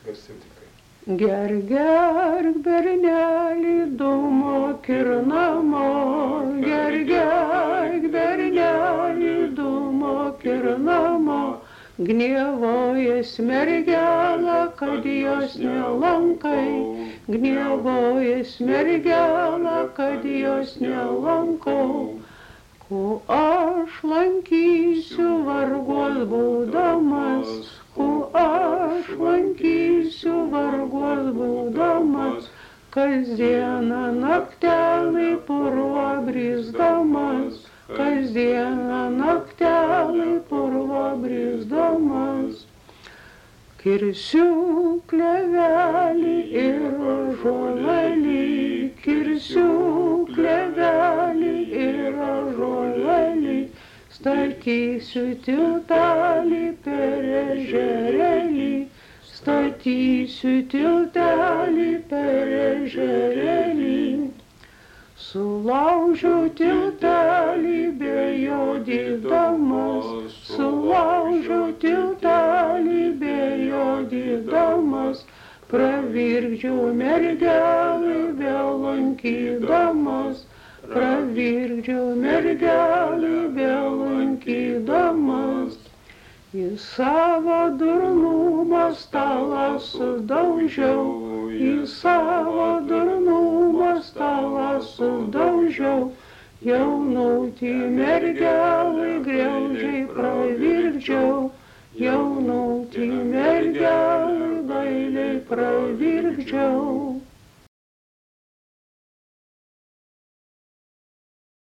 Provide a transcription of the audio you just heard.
Garsiau tikrai. Gerk, bernelį, dūmok ir namo, gerk, bernelį, dūmok ir namo. Gnievojas mergelą, kad jos nelankai, gnievojas mergelą, kad jos nelankau. Ku aš lankysiu varguos būdamas, ku aš lankysiu varguos būdamas, kasdieną naktelį purvą brisdamas, kasdieną naktelį purvą brisdamas. Kirsiu klevelį ir ąžuolelį, kirsiu klevelį ir ąžuolelį, statysiu tiltelį per ežerėlį, statysiu tiltelį per ežerėlį. Sulaužiau tiltelį bejodydamas, sulaužiau tiltelį bejodydamas, pravirkdžiau mergelį vėl lankydamas, pravirkdžiau mergelį vėl lankydamas. Į savo durnumą stalą sudaužiau, į savo durnumą stalą sudaužiau, jaunutį mergelį griaužiai pravirkdžiau, jaunutį mergelį gailiai pravirkdžiau.